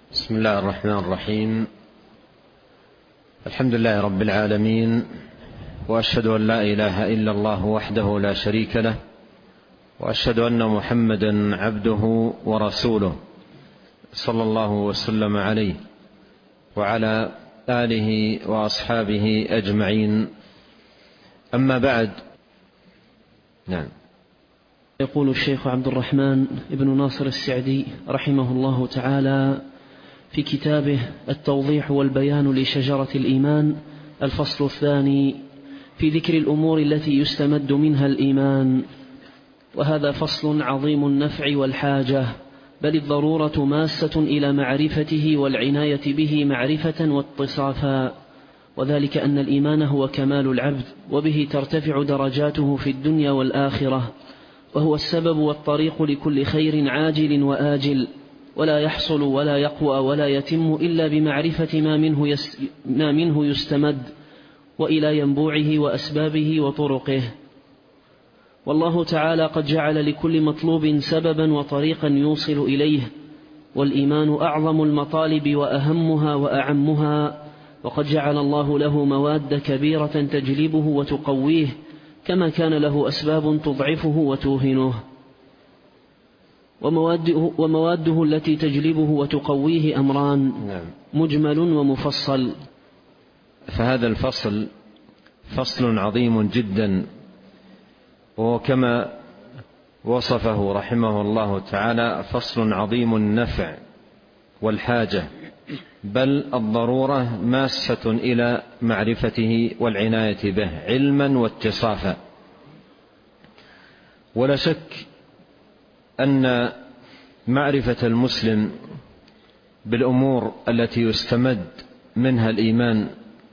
بسم الله الرحمن الرحيم. الحمد لله رب العالمين، وأشهد أن لا إله إلا الله وحده لا شريك له، وأشهد أن محمدا عبده ورسوله، صلى الله وسلم عليه وعلى آله وأصحابه أجمعين. أما بعد. نعم. يقول الشيخ عبد الرحمن بن ناصر السعدي رحمه الله تعالى في كتابه التوضيح والبيان لشجرة الإيمان، الفصل الثاني في ذكر الأمور التي يستمد منها الإيمان، وهذا فصل عظيم النفع والحاجة، بل الضرورة ماسة إلى معرفته والعناية به معرفة واتصافا، وذلك أن الإيمان هو كمال العبد، وبه ترتفع درجاته في الدنيا والآخرة، وهو السبب والطريق لكل خير عاجل وآجل، ولا يحصل ولا يقوى ولا يتم إلا بمعرفة ما منه يستمد، وإلى ينبوعه وأسبابه وطرقه. والله تعالى قد جعل لكل مطلوب سببا وطريقا يوصل إليه، والإيمان أعظم المطالب وأهمها وأعمها، وقد جعل الله له مواد كبيرة تجلبه وتقويه، كما كان له أسباب تضعفه وتوهنه. ومواده التي تجلبه وتقويه أمران، مجمل ومفصل. فهذا الفصل فصل عظيم جدا، وكما وصفه رحمه الله تعالى فصل عظيم النفع والحاجة، بل الضرورة ماسة إلى معرفته والعناية به علما واتصافا. ولا شك أن معرفة المسلم بالأمور التي يستمد منها الإيمان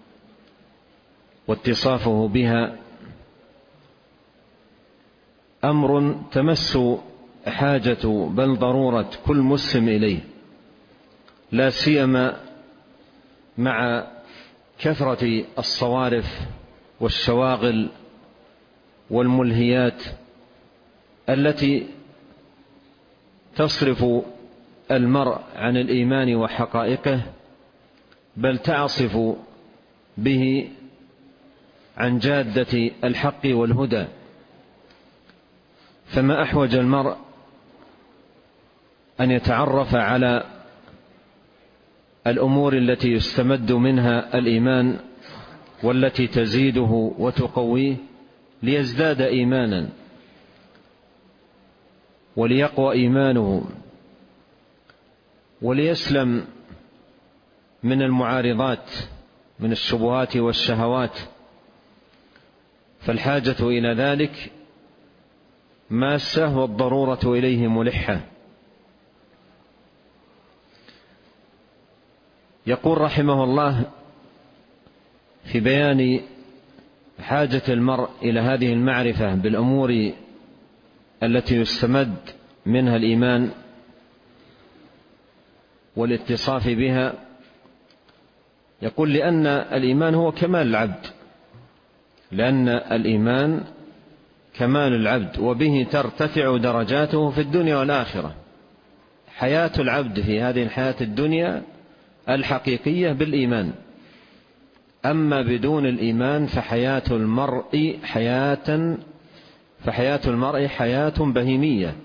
واتصافه بها أمر تمس حاجة بل ضرورة كل مسلم إليه، لا سيما مع كثرة الصوارف والشواغل والملهيات التي تصرف المرء عن الإيمان وحقائقه، بل تعصف به عن جادة الحق والهدى. فما أحوج المرء أن يتعرف على الأمور التي يستمد منها الإيمان والتي تزيده وتقويه، ليزداد إيمانا وليقوى إيمانه وليسلم من المعارضات من الشبهات والشهوات. فالحاجة إلى ذلك ماسة، والضرورة إليه ملحة. يقول رحمه الله في بيان حاجة المرء إلى هذه المعرفة بالأمور التي يستمد منها الإيمان والاتصاف بها، يقول لأن الإيمان هو كمال العبد، لأن الإيمان كمال العبد، وبه ترتفع درجاته في الدنيا والآخرة. حياة العبد في هذه الحياة الدنيا الحقيقية بالإيمان، أما بدون الإيمان فحياة المرء حياة بهيمية.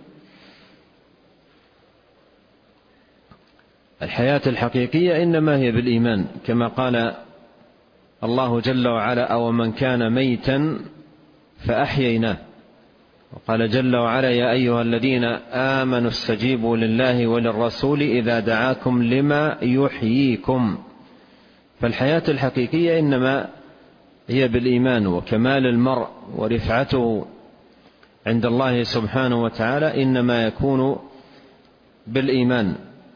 الحياة الحقيقية إنما هي بالإيمان، كما قال الله جل وعلا: أو من كان ميتا فأحييناه. وقال جل وعلا: يا أيها الذين آمنوا استجيبوا لله وللرسول إذا دعاكم لما يحييكم. فالحياة الحقيقية إنما هي بالإيمان، وكمال المرء ورفعته عند الله سبحانه وتعالى إنما يكون بالإيمان.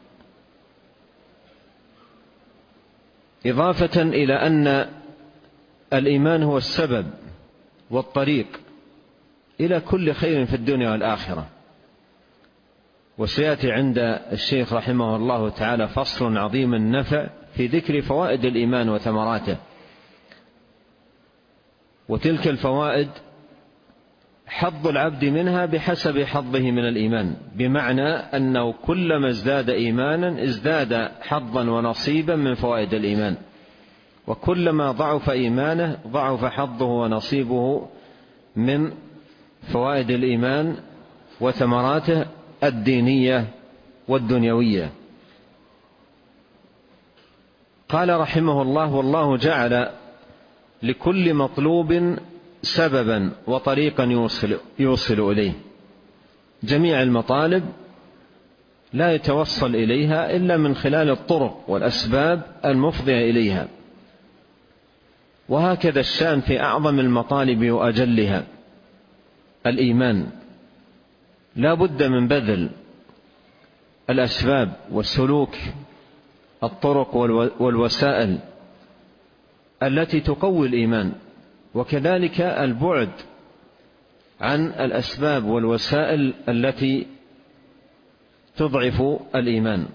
إضافة إلى أن الإيمان هو السبب والطريق إلى كل خير في الدنيا والآخرة. وسيأتي عند الشيخ رحمه الله تعالى فصل عظيم النفع في ذكر فوائد الإيمان وثمراته، وتلك الفوائد حظ العبد منها بحسب حظه من الإيمان، بمعنى أنه كلما ازداد إيمانا ازداد حظا ونصيبا من فوائد الإيمان، وكلما ضعف إيمانه ضعف حظه ونصيبه من فوائد الإيمان وثمراته الدينية والدنيوية. قال رحمه الله: والله جعل لكل مطلوب سببا وطريقا يوصل إليه. جميع المطالب لا يتوصل إليها إلا من خلال الطرق والأسباب المفضية إليها، وهكذا الشأن في أعظم المطالب وأجلها الإيمان. لا بد من بذل الأسباب والسلوك الطرق والوسائل التي تقوي الإيمان، وكذلك البعد عن الأسباب والوسائل التي تضعف الإيمان.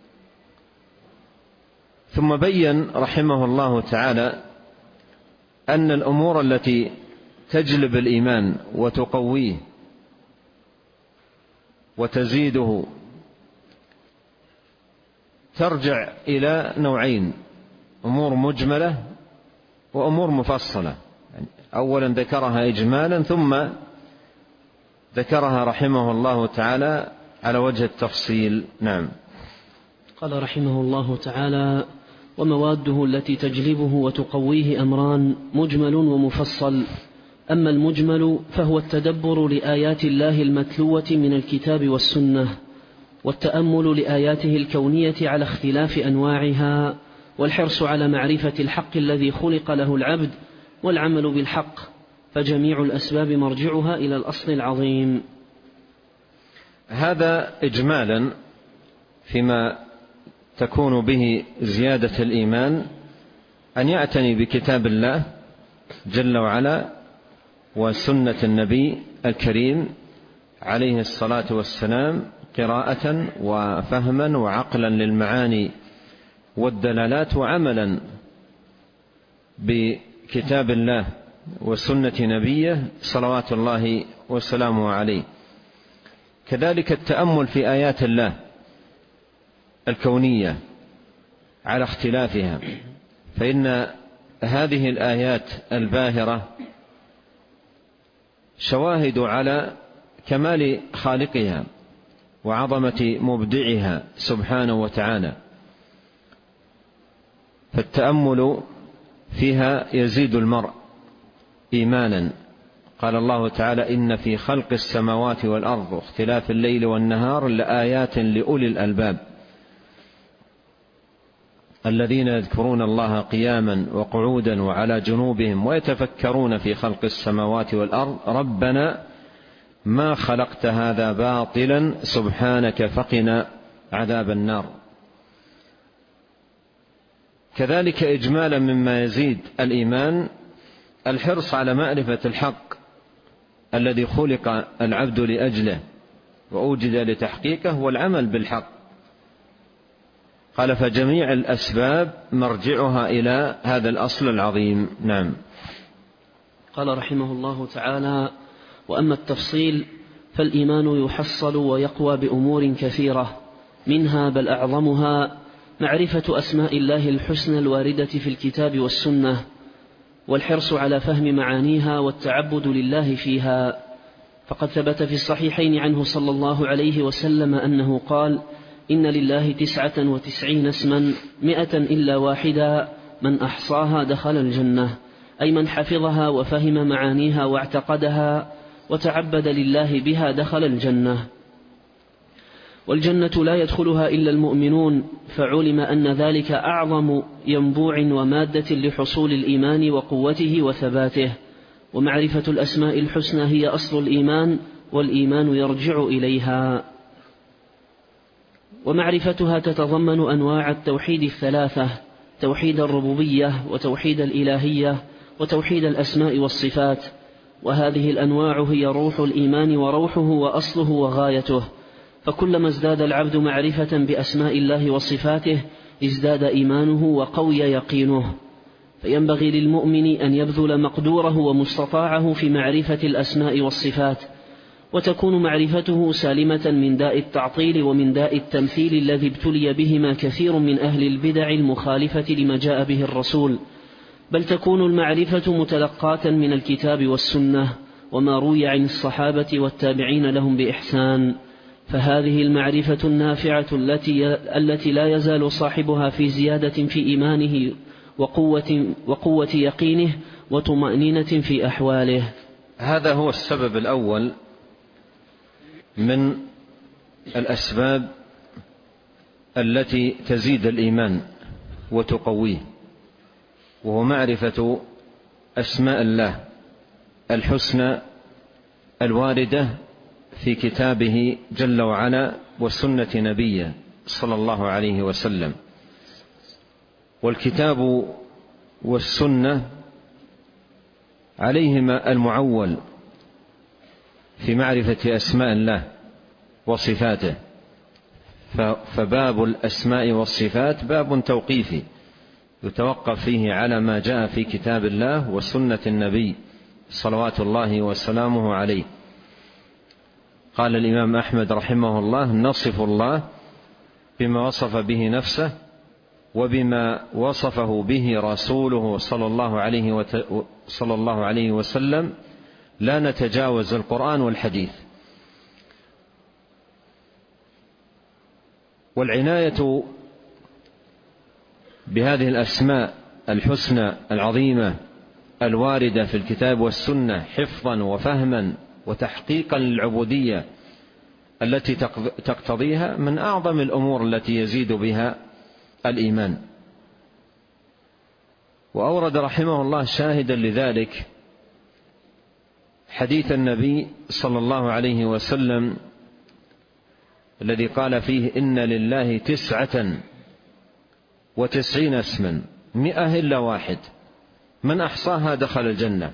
ثم بين رحمه الله تعالى أن الأمور التي تجلب الإيمان وتقويه وتزيده ترجع إلى نوعين: أمور مجملة وأمور مفصلة. أولا ذكرها إجمالا، ثم ذكرها رحمه الله تعالى على وجه التفصيل. نعم. قال رحمه الله تعالى: ومواده التي تجلبه وتقويه أمران: مجمل ومفصل. أما المجمل فهو التدبر لآيات الله المتلوة من الكتاب والسنة، والتأمل لآياته الكونية على اختلاف أنواعها، والحرص على معرفة الحق الذي خلق له العبد، والعمل بالحق، فجميع الأسباب مرجعها إلى الأصل العظيم. هذا إجمالا فيما تكون به زيادة الإيمان، أن يعتني بكتاب الله جل وعلا وسنة النبي الكريم عليه الصلاة والسلام، قراءة وفهما وعقلا للمعاني والدلالات، وعملا بكتاب الله وسنة نبيه صلوات الله وسلامه عليه. كذلك التأمل في آيات الله الكونية على اختلافها، فإن هذه الآيات الباهرة شواهد على كمال خالقها وعظمة مبدعها سبحانه وتعالى، فالتأمل فيها يزيد المرء إيمانا. قال الله تعالى: إن في خلق السماوات والأرض واختلاف الليل والنهار لآيات لأولي الألباب الذين يذكرون الله قياما وقعودا وعلى جنوبهم ويتفكرون في خلق السماوات والأرض ربنا ما خلقت هذا باطلا سبحانك فقنا عذاب النار. كذلك إجمالا مما يزيد الإيمان الحرص على معرفة الحق الذي خلق العبد لأجله وأوجد لتحقيقه، والعمل بالحق. قال: فجميع الأسباب مرجعها إلى هذا الأصل العظيم. نعم. قال رحمه الله تعالى: وأما التفصيل فالإيمان يحصل ويقوى بأمور كثيرة، منها بل أعظمها معرفة أسماء الله الحسنى الواردة في الكتاب والسنة، والحرص على فهم معانيها والتعبد لله فيها. فقد ثبت في الصحيحين عنه صلى الله عليه وسلم أنه قال: إن لله 99 اسما 100 إلا واحدا من أحصاها دخل الجنة، أي من حفظها وفهم معانيها واعتقدها وتعبد لله بها دخل الجنة. والجنة لا يدخلها إلا المؤمنون، فعلم أن ذلك أعظم ينبوع ومادة لحصول الإيمان وقوته وثباته. ومعرفة الأسماء الحسنى هي أصل الإيمان، والإيمان يرجع إليها. ومعرفتها تتضمن أنواع التوحيد الثلاثة: توحيد الربوبية وتوحيد الإلهية وتوحيد الأسماء والصفات. وهذه الأنواع هي روح الإيمان وروحه وأصله وغايته. فكلما ازداد العبد معرفة بأسماء الله وصفاته ازداد إيمانه وقوي يقينه. فينبغي للمؤمن أن يبذل مقدوره ومستطاعه في معرفة الأسماء والصفات، وتكون معرفته سالمة من داء التعطيل ومن داء التمثيل الذي ابتلي بهما كثير من أهل البدع المخالفة لما جاء به الرسول، بل تكون المعرفة متلقاة من الكتاب والسنة وما روي عن الصحابة والتابعين لهم بإحسان، فهذه المعرفة النافعة التي لا يزال صاحبها في زيادة في إيمانه وقوة يقينه وطمأنينة في أحواله. هذا هو السبب الأول من الأسباب التي تزيد الإيمان وتقويه، وهو معرفة أسماء الله الحسنى الواردة في كتابه جل وعلا وسنة نبيه صلى الله عليه وسلم. والكتاب والسنة عليهما المعول في معرفة أسماء الله وصفاته، فباب الأسماء والصفات باب توقيفي يتوقف فيه على ما جاء في كتاب الله وسنة النبي صلوات الله وسلامه عليه. قال الإمام أحمد رحمه الله: نصف الله بما وصف به نفسه وبما وصفه به رسوله صلى الله عليه وسلم، لا نتجاوز القرآن والحديث. والعناية بهذه الأسماء الحسنى العظيمة الواردة في الكتاب والسنة حفظا وفهما وتحقيقا للعبودية التي تقتضيها من أعظم الأمور التي يزيد بها الإيمان. وأورد رحمه الله شاهدا لذلك حديث النبي صلى الله عليه وسلم الذي قال فيه: إن لله 99 اسما 100 إلا واحد، من أحصاها دخل الجنة.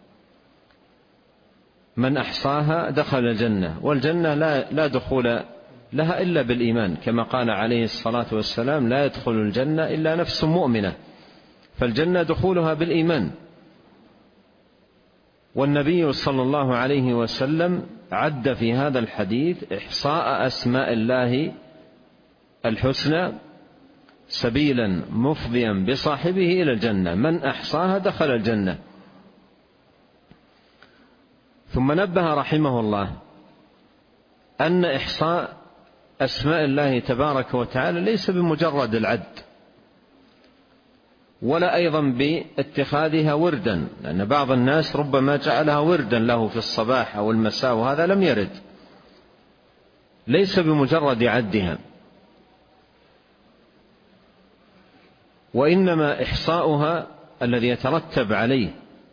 من أحصاها دخل الجنة، والجنة لا دخول لها إلا بالإيمان، كما قال عليه الصلاة والسلام: لا يدخل الجنة إلا نفس مؤمنة، فالجنة دخولها بالإيمان. والنبي صلى الله عليه وسلم عد في هذا الحديث إحصاء أسماء الله الحسنى سبيلا مفضيا بصاحبه إلى الجنة، من أحصاها دخل الجنة. ثم نبه رحمه الله أن إحصاء أسماء الله تبارك وتعالى ليس بمجرد العد، ولا أيضا باتخاذها وردا، لأن بعض الناس ربما جعلها وردا له في الصباح أو المساء، وهذا لم يرد. ليس بمجرد عدها، وإنما إحصاؤها الذي يترتب عليه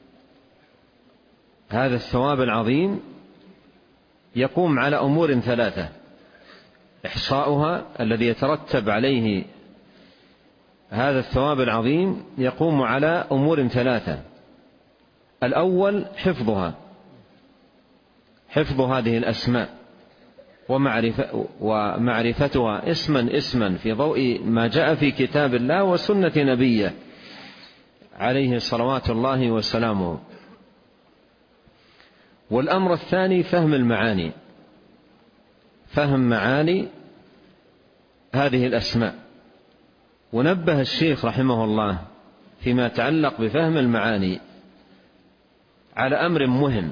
هذا الثواب العظيم يقوم على أمور ثلاثة. إحصاؤها الذي يترتب عليه هذا الثواب العظيم يقوم على أمور ثلاثة. الأول حفظ هذه الأسماء ومعرفتها اسما في ضوء ما جاء في كتاب الله وسنة نبيه عليه صلوات الله وسلامه. والأمر الثاني فهم معاني هذه الأسماء. ونبه الشيخ رحمه الله فيما يتعلق بفهم المعاني على أمر مهم،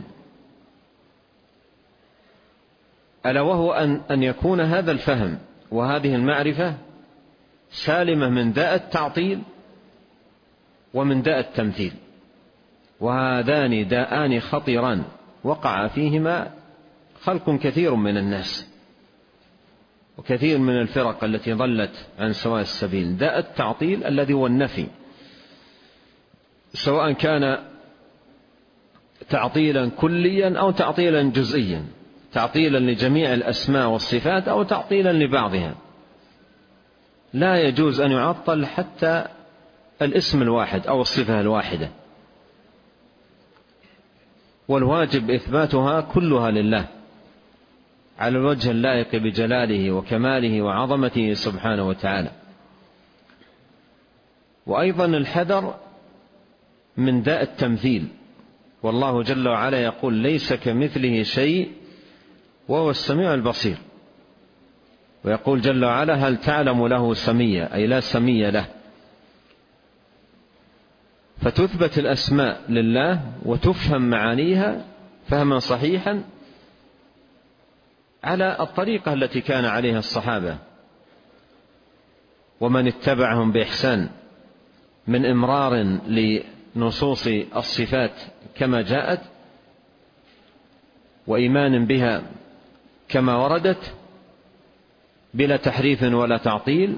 ألا وهو أن يكون هذا الفهم وهذه المعرفة سالمة من داء التعطيل ومن داء التمثيل، وهذان داءان خطيران وقع فيهما خلق كثير من الناس وكثير من الفرق التي ضلت عن سواء السبيل. داء التعطيل الذي هو النفي، سواء كان تعطيلا كليا أو تعطيلا جزئيا، تعطيلا لجميع الأسماء والصفات أو تعطيلا لبعضها. لا يجوز أن يعطل حتى الاسم الواحد أو الصفة الواحدة، والواجب إثباتها كلها لله على الوجه اللائق بجلاله وكماله وعظمته سبحانه وتعالى. وأيضا الحذر من داء التمثيل، والله جل وعلا يقول ليس كمثله شيء وهو السميع البصير، ويقول جل وعلا هل تعلم له سميا، أي لا سمي له. فتثبت الأسماء لله وتفهم معانيها فهما صحيحا على الطريقة التي كان عليها الصحابة ومن اتبعهم بإحسان، من إمرار لنصوص الصفات كما جاءت، وإيمان بها كما وردت بلا تحريف ولا تعطيل،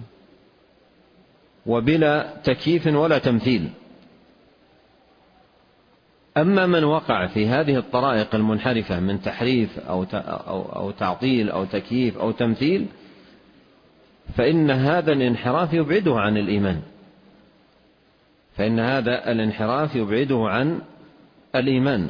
وبلا تكييف ولا تمثيل. أما من وقع في هذه الطرائق المنحرفة من تحريف أو تعطيل أو تكييف أو تمثيل، فإن هذا الانحراف يبعده عن الإيمان، فإن هذا الانحراف يبعده عن الإيمان،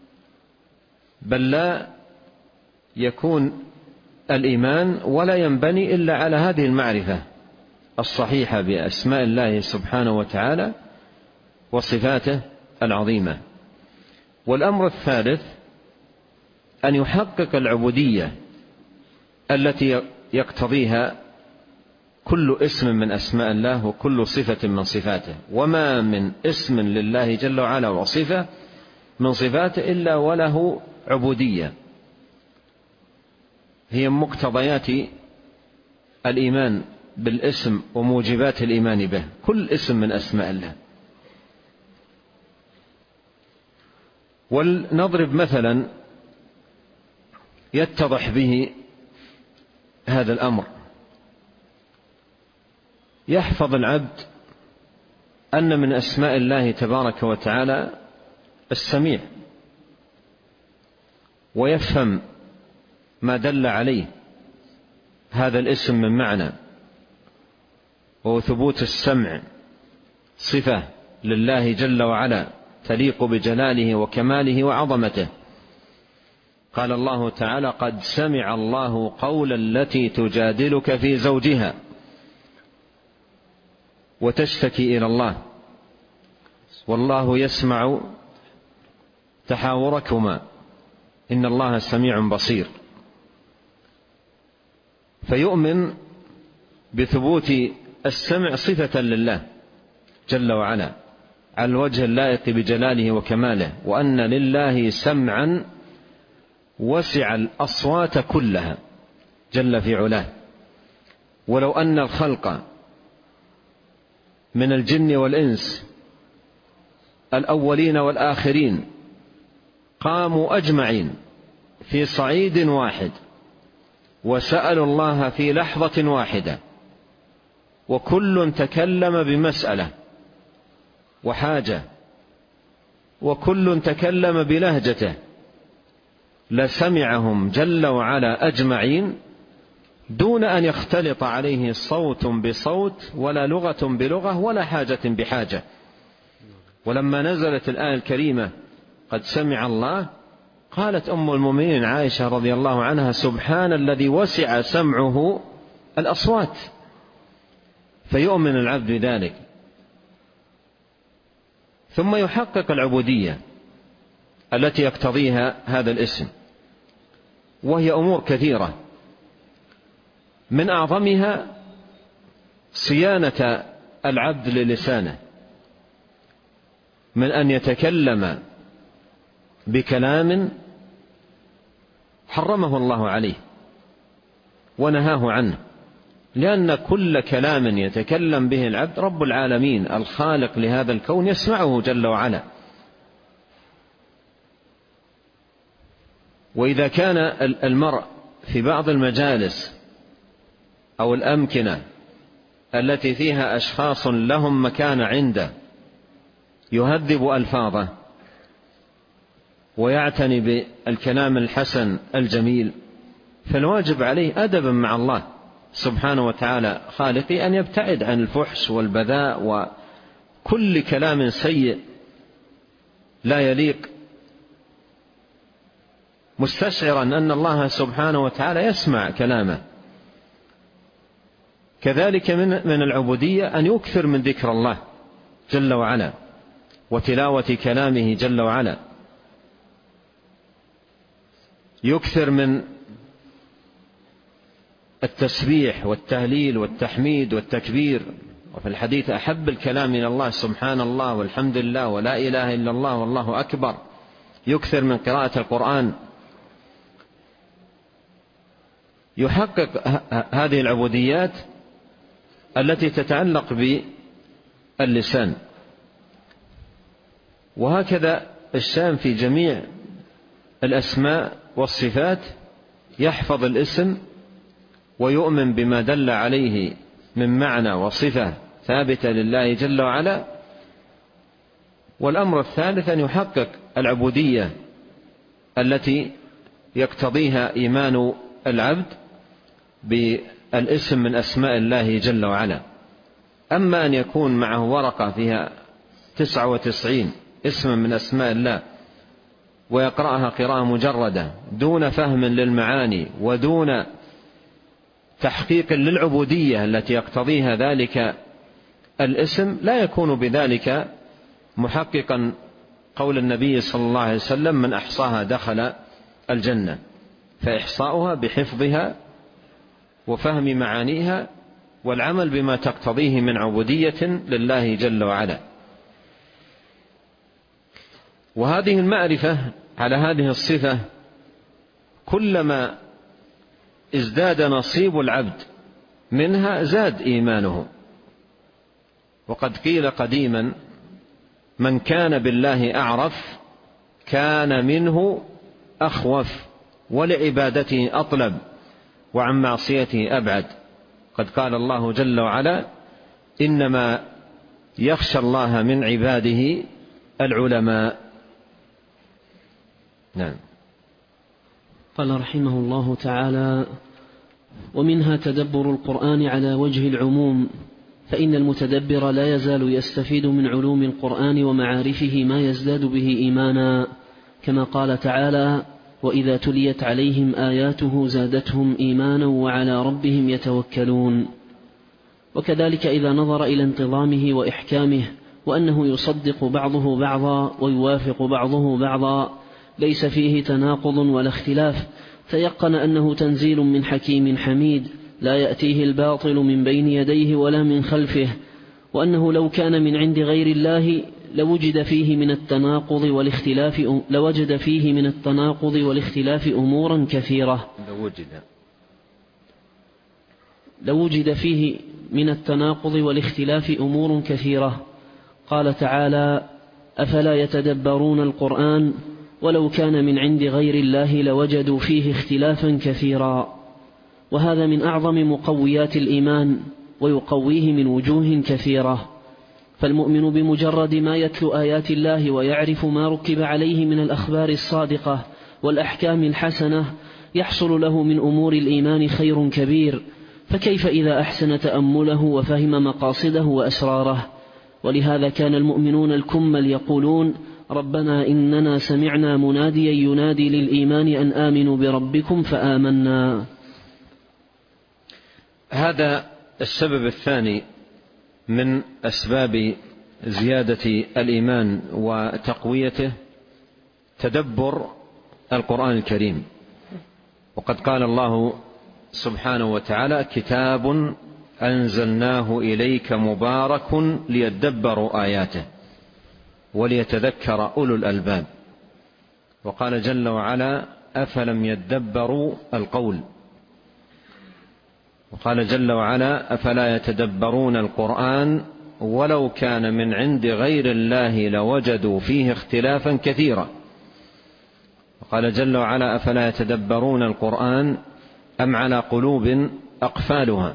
بل لا يكون الإيمان ولا ينبني إلا على هذه المعرفة الصحيحة بأسماء الله سبحانه وتعالى وصفاته العظيمة. والأمر الثالث أن يحقق العبودية التي يقتضيها كل اسم من أسماء الله وكل صفة من صفاته، وما من اسم لله جل وعلا وصفة من صفاته إلا وله عبودية هي مقتضيات الإيمان بالاسم وموجبات الإيمان به، كل اسم من أسماء الله. ولنضرب مثلا يتضح به هذا الأمر. يحفظ العبد أن من أسماء الله تبارك وتعالى السميع، ويفهم ما دل عليه هذا الاسم من معنى، وهو ثبوت السمع صفة لله جل وعلا تليق بجلاله وكماله وعظمته. قال الله تعالى قد سمع الله قول التي تجادلك في زوجها وتشتكي إلى الله والله يسمع تحاوركما إن الله سميع بصير. فيؤمن بثبوت السمع صفة لله جل وعلا على الوجه اللائق بجلاله وكماله، وأن لله سمعا وسع الأصوات كلها جل في علاه. ولو أن الخلق من الجن والإنس الأولين والآخرين قاموا أجمعين في صعيد واحد وسألوا الله في لحظة واحدة، وكل تكلم بمسألة وحاجة، وكل تكلم بلهجته، لسمعهم جل وعلا أجمعين دون أن يختلط عليه صوت بصوت ولا لغة بلغة ولا حاجة بحاجة. ولما نزلت الآية الكريمة قد سمع الله، قالت أم المؤمنين عائشة رضي الله عنها سبحان الذي وسع سمعه الأصوات. فيؤمن العبد بذلك، ثم يحقق العبودية التي يقتضيها هذا الاسم، وهي أمور كثيرة، من أعظمها صيانة العبد للسانه من أن يتكلم بكلام حرمه الله عليه ونهاه عنه، لأن كل كلام يتكلم به العبد رب العالمين الخالق لهذا الكون يسمعه جل وعلا. وإذا كان المرء في بعض المجالس أو الأمكنة التي فيها أشخاص لهم مكانة عنده يهذب ألفاظه ويعتني بالكلام الحسن الجميل، فالواجب عليه أدبا مع الله سبحانه وتعالى خالقي أن يبتعد عن الفحش والبذاء وكل كلام سيء لا يليق، مستشعرا أن الله سبحانه وتعالى يسمع كلامه. كذلك من العبودية أن يكثر من ذكر الله جل وعلا وتلاوة كلامه جل وعلا، يكثر من التسبيح والتهليل والتحميد والتكبير. وفي الحديث: أحب الكلام إلى الله سبحان الله والحمد لله ولا إله إلا الله والله أكبر. يكثر من قراءة القرآن، يحقق هذه العبوديات التي تتعلق باللسان. وهكذا الشام في جميع الأسماء والصفات، يحفظ الاسم ويؤمن بما دل عليه من معنى وصفة ثابتة لله جل وعلا. والأمر الثالث أن يحقق العبودية التي يقتضيها إيمان العبد بالاسم من أسماء الله جل وعلا. أما أن يكون معه ورقة فيها 99 اسما من أسماء الله ويقرأها قراءة مجردة دون فهم للمعاني ودون تحقيق للعبودية التي يقتضيها ذلك الاسم، لا يكون بذلك محققا قول النبي صلى الله عليه وسلم: من أحصاها دخل الجنة. فإحصاؤها بحفظها وفهم معانيها والعمل بما تقتضيه من عبودية لله جل وعلا. وهذه المعرفة على هذه الصفة كلما ازداد نصيب العبد منها زاد إيمانه. وقد قيل قديما: من كان بالله أعرف كان منه أخوف ولعبادته أطلب وعن معصيته أبعد. قد قال الله جل وعلا: إنما يخشى الله من عباده العلماء. نعم. قال رحمه الله تعالى: ومنها تدبر القرآن على وجه العموم، فإن المتدبر لا يزال يستفيد من علوم القرآن ومعارفه ما يزداد به إيمانا، كما قال تعالى: وإذا تليت عليهم آياته زادتهم إيمانا وعلى ربهم يتوكلون. وكذلك إذا نظر إلى انتظامه وإحكامه وأنه يصدق بعضه بعضا ويوافق بعضه بعضا ليس فيه تناقض ولا اختلاف، تيقن أنه تنزيل من حكيم حميد لا يأتيه الباطل من بين يديه ولا من خلفه، وأنه لو كان من عند غير الله لوجد فيه من التناقض والاختلاف أمورا كثيرة. لوجد فيه من التناقض والاختلاف أمور كثيرة. قال تعالى: أفلا يتدبرون القرآن ولو كان من عند غير الله لوجدوا فيه اختلافا كثيرا. وهذا من أعظم مقويات الإيمان ويقويه من وجوه كثيرة. فالمؤمن بمجرد ما يتلو آيات الله ويعرف ما ركب عليه من الأخبار الصادقة والأحكام الحسنة يحصل له من أمور الإيمان خير كبير، فكيف إذا أحسن تأمله وفهم مقاصده وأسراره. ولهذا كان المؤمنون الكمل يقولون: ربنا إننا سمعنا مناديا ينادي للإيمان أن آمنوا بربكم فآمنا. هذا السبب الثاني من أسباب زيادة الإيمان وتقويته تدبر القرآن الكريم. وقد قال الله سبحانه وتعالى: كتاب أنزلناه إليك مبارك ليدبروا آياته وليتذكر أولو الألباب. وقال جل وعلا: أفلم يدبروا القول. وقال جل وعلا: أفلا يتدبرون القرآن ولو كان من عند غير الله لوجدوا فيه اختلافا كثيرا. وقال جل وعلا: أفلا يتدبرون القرآن أم على قلوب أقفالها.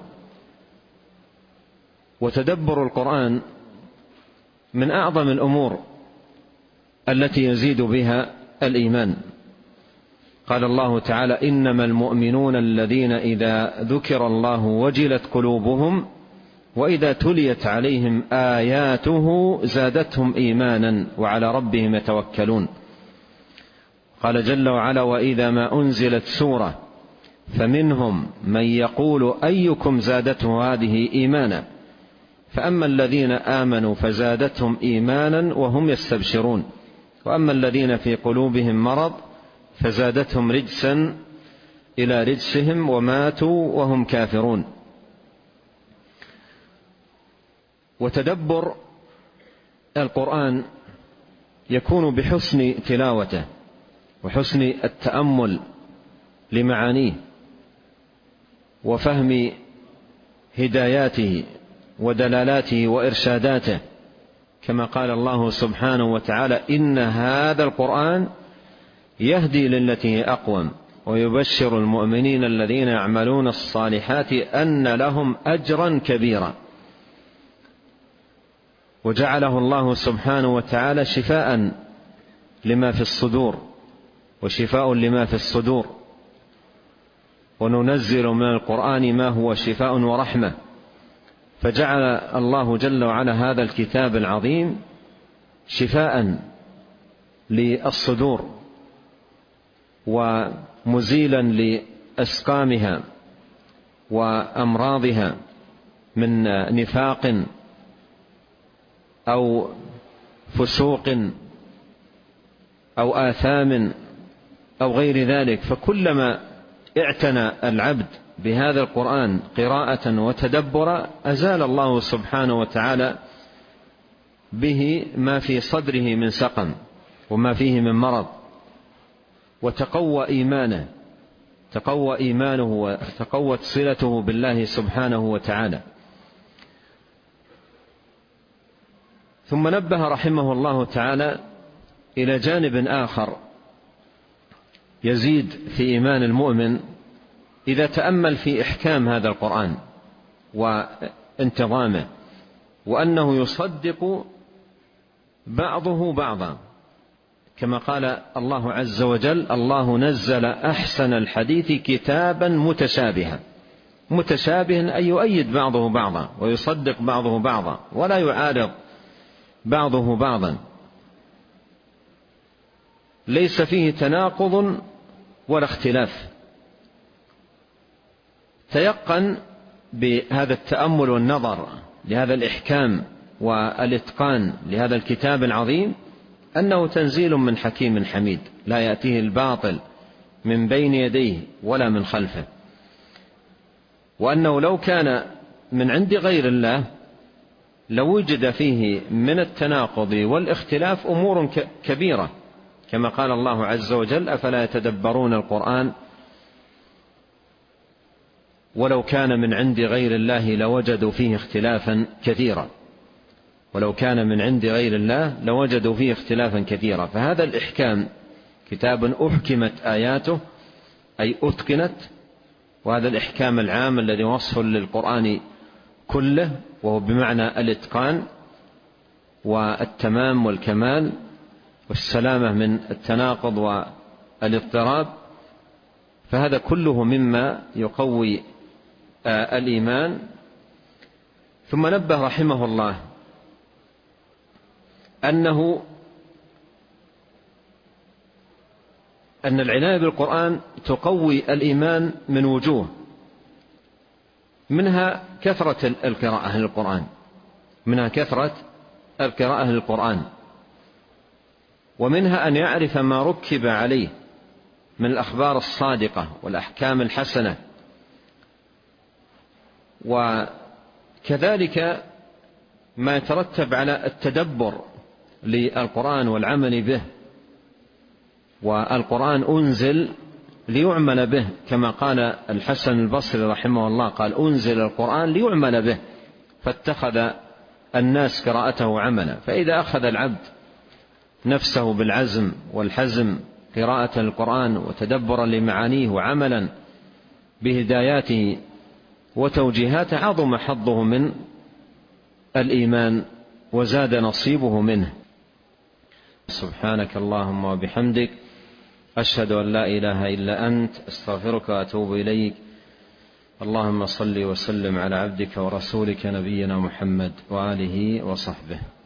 وتدبر القرآن من أعظم الأمور التي يزيد بها الإيمان. قال الله تعالى: إنما المؤمنون الذين إذا ذكر الله وجلت قلوبهم وإذا تليت عليهم آياته زادتهم إيمانا وعلى ربهم يتوكلون. قال جل وعلا: وإذا ما أنزلت سورة فمنهم من يقول أيكم زادته هذه إيمانا فأما الذين آمنوا فزادتهم إيمانا وهم يستبشرون، وأما الذين في قلوبهم مرض فزادتهم رجسا إلى رجسهم وماتوا وهم كافرون. وتدبر القرآن يكون بحسن تلاوته وحسن التأمل لمعانيه وفهم هداياته ودلالاته وإرشاداته، كما قال الله سبحانه وتعالى: إن هذا القرآن يهدي للتي هي أقوم ويبشر المؤمنين الذين يعملون الصالحات أن لهم أجرا كبيرا. وجعله الله سبحانه وتعالى شفاء لما في الصدور وشفاء لما في الصدور، وننزل من القرآن ما هو شفاء ورحمة. فجعل الله جل وعلا هذا الكتاب العظيم شفاء للصدور ومزيلا لأسقامها وأمراضها من نفاق أو فسوق أو آثام أو غير ذلك. فكلما اعتنى العبد بهذا القرآن قراءة وتدبرا أزال الله سبحانه وتعالى به ما في صدره من سقم وما فيه من مرض، وتقوى إيمانه وتقوت صلته بالله سبحانه وتعالى. ثم نبه رحمه الله تعالى إلى جانب آخر يزيد في إيمان المؤمن إذا تأمل في إحكام هذا القرآن وانتظامه، وأنه يصدق بعضه بعضا، كما قال الله عز وجل: الله نزل أحسن الحديث كتابا متشابها. متشابها أي يؤيد بعضه بعضا ويصدق بعضه بعضا ولا يعارض بعضه بعضا، ليس فيه تناقض ولا اختلاف. تيقن بهذا التأمل والنظر لهذا الإحكام والإتقان لهذا الكتاب العظيم أنه تنزيل من حكيم حميد، لا يأتيه الباطل من بين يديه ولا من خلفه، وأنه لو كان من عند غير الله لوجد فيه من التناقض والاختلاف أمور كبيرة، كما قال الله عز وجل: أفلا يتدبرون القرآن ولو كان من عند غير الله لوجدوا فيه اختلافا كثيرا. ولو كان من عند غير الله لوجدوا فيه اختلافا كثيرا. فهذا الإحكام كتاب أحكمت آياته أي أتقنت، وهذا الإحكام العام الذي وصف للقرآن كله، وهو بمعنى الإتقان والتمام والكمال والسلامة من التناقض والاضطراب. فهذا كله مما يقوي الإيمان. ثم نبه رحمه الله أن العناية بالقرآن تقوي الإيمان من وجوه، منها كثرة القراءة للقرآن، ومنها أن يعرف ما ركب عليه من الأخبار الصادقة والأحكام الحسنة، وكذلك ما يترتب على التدبر للقرآن والعمل به. والقرآن أنزل ليعمل به، كما قال الحسن البصري رحمه الله، قال: أنزل القرآن ليعمل به، فاتخذ الناس قراءته عملا. فإذا أخذ العبد نفسه بالعزم والحزم قراءة القرآن وتدبرا لمعانيه وعملا بهداياته وتوجيهاته، عظم حظه من الإيمان وزاد نصيبه منه. سبحانك اللهم وبحمدك، أشهد أن لا إله إلا أنت، أستغفرك وأتوب إليك. اللهم صل وسلم على عبدك ورسولك نبينا محمد وآله وصحبه.